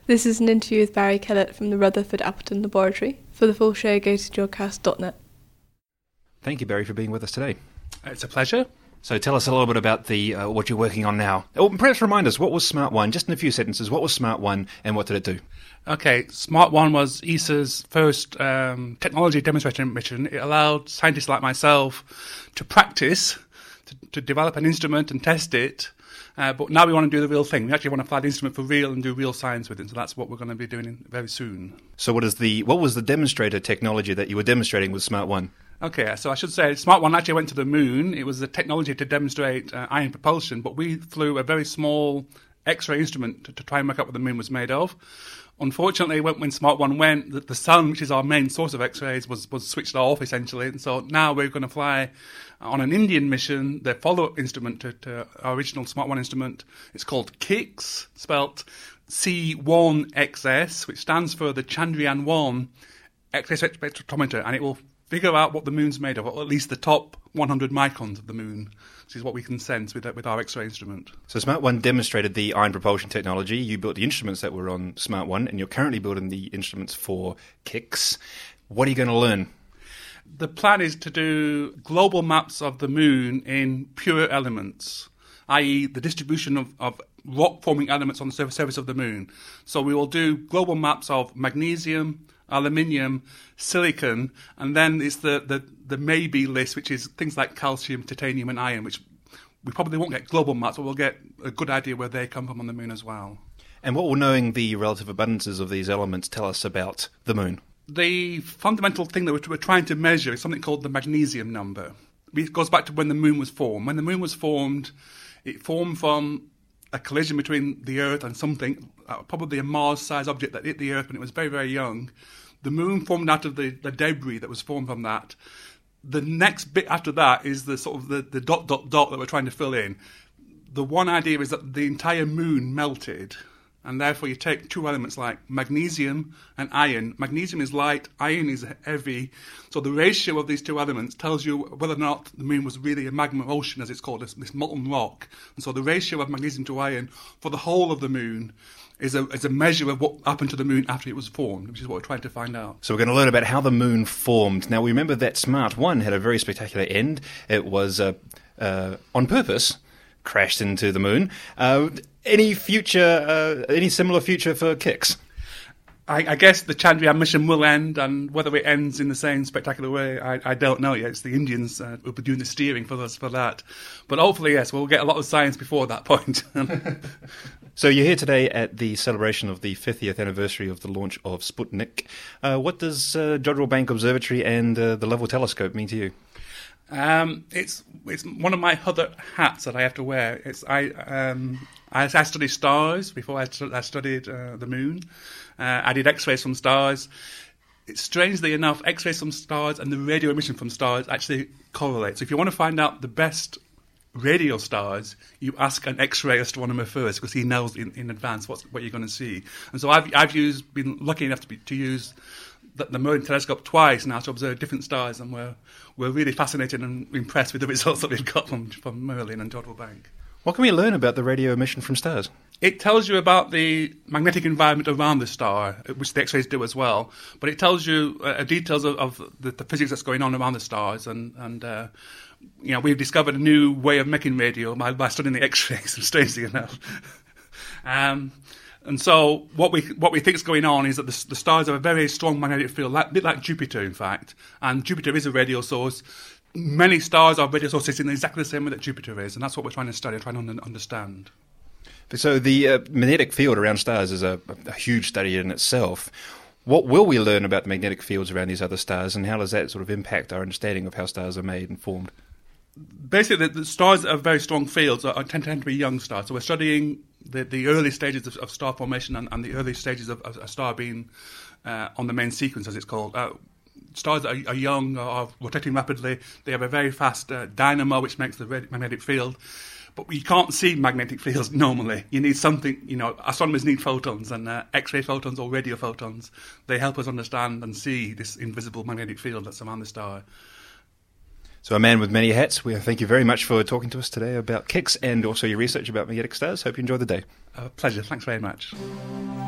This is an interview with Barry Kellett from the Rutherford Appleton Laboratory. For the full show, go to jawcast.net. Thank you, Barry, for being with us today. It's a pleasure. So tell us a little bit about what you're working on now. Oh, perhaps remind us, what was Smart 1? Just in a few sentences, what was Smart 1 and what did it do? Okay, Smart 1 was ESA's first technology demonstration mission. It allowed scientists like myself to practice, to develop an instrument and test it. But now we want to do the real thing. We actually want to fly the instrument for real and do real science with it. So that's what we're going to be doing very soon. So what was the demonstrator technology that you were demonstrating with Smart 1? Okay, so I should say Smart 1 actually went to the moon. It was a technology to demonstrate ion propulsion, but we flew a very small X-ray instrument to try and work out what the moon was made of. Unfortunately, when Smart 1 went, the sun, which is our main source of X-rays, was switched off, essentially. And so now we're going to fly on an Indian mission, the follow-up instrument to our original Smart 1 instrument. It's called KIXS, spelt C1XS, which stands for the Chandrayaan-1 X-ray spectrometer, and it will figure out what the moon's made of, or at least the top 100 microns of the moon, which is what we can sense with our X-ray instrument. So Smart 1 demonstrated the ion propulsion technology. You built the instruments that were on Smart 1, and you're currently building the instruments for KIXS. What are you going to learn? The plan is to do global maps of the moon in pure elements, i.e. the distribution of rock-forming elements on the surface of the moon. So we will do global maps of magnesium, aluminium, silicon, and then it's the maybe list, which is things like calcium, titanium, and iron, which we probably won't get global maps, but we'll get a good idea where they come from on the moon as well. And what will knowing the relative abundances of these elements tell us about the moon? The fundamental thing that we're trying to measure is something called the magnesium number. It goes back to when the moon was formed. When the moon was formed, it formed from a collision between the Earth and something, probably a Mars-sized object that hit the Earth when it was very, very young. The moon formed out of the debris that was formed from that. The next bit after that is the sort of the dot that we're trying to fill in. The one idea is that the entire moon melted, and therefore you take two elements like magnesium and iron. Magnesium is light, iron is heavy. So the ratio of these two elements tells you whether or not the moon was really a magma ocean, as it's called, this molten rock. And so the ratio of magnesium to iron for the whole of the moon is a measure of what happened to the moon after it was formed, which is what we're trying to find out. So we're going to learn about how the moon formed. Now, we remember that Smart 1 had a very spectacular end. It was, on purpose, crashed into the moon. Any similar future for KIXS? I guess the Chandrayaan mission will end, and whether it ends in the same spectacular way, I don't know yet. It's the Indians who will be doing the steering for us for that. But hopefully, yes, we'll get a lot of science before that point. So you're here today at the celebration of the 50th anniversary of the launch of Sputnik. What does Jodrell Bank Observatory and the Lovell Telescope mean to you? It's one of my other hats that I have to wear. I studied stars before I studied the moon. I did X-rays from stars. Strangely enough, X-rays from stars and the radio emission from stars actually correlate. So if you want to find out the best radio stars, you ask an X-ray astronomer first, because he knows in advance what you're going to see. And so I've been lucky enough to use the Merlin telescope twice now to observe different stars, and we're really fascinated and impressed with the results that we've got from Merlin and Jodrell Bank. What can we learn about the radio emission from stars? It tells you about the magnetic environment around the star, which the X-rays do as well. But it tells you details of the physics that's going on around the stars, and we've discovered a new way of making radio by studying the X-rays, strangely enough. And so what we think is going on is that the stars have a very strong magnetic field, a bit like Jupiter, in fact. And Jupiter is a radio source. Many stars are radio sources in exactly the same way that Jupiter is, and that's what we're trying to study, trying to understand. So the magnetic field around stars is a huge study in itself. What will we learn about the magnetic fields around these other stars, and how does that sort of impact our understanding of how stars are made and formed? Basically, the stars that have very strong fields tend to be young stars. So we're studying the early stages of star formation and the early stages of a star being on the main sequence, as it's called. Stars that are young, are rotating rapidly. They have a very fast dynamo, which makes the magnetic field. But you can't see magnetic fields normally. You need something, astronomers need photons, and X-ray photons or radio photons. They help us understand and see this invisible magnetic field that's around the star. So a man with many hats, we thank you very much for talking to us today about KIXS and also your research about magnetic stars. Hope you enjoy the day. Pleasure. Thanks very much.